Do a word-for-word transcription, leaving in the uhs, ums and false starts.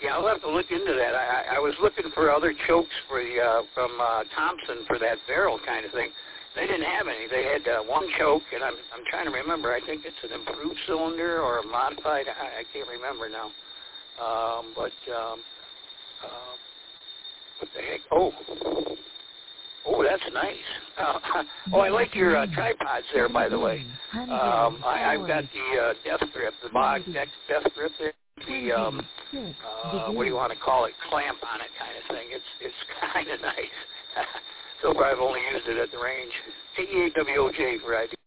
Yeah, I'll have to look into that. I, I was looking for other chokes for the uh, from uh, Thompson for that barrel kind of thing. They didn't have any. They had uh, one choke, and I'm I'm trying to remember. I think it's an improved cylinder or a modified. I, I can't remember now. Um, but um, uh, what the heck? Oh, oh, that's nice. Uh, oh, I like your uh, tripods there, by the way. Um, I, I've got the uh, death grip, the Bog death grip there. The um, uh, what do you want to call it? Clamp on it, kind of thing. It's it's kind of nice. So far, I've only used it at the range. A E A W O J for I D.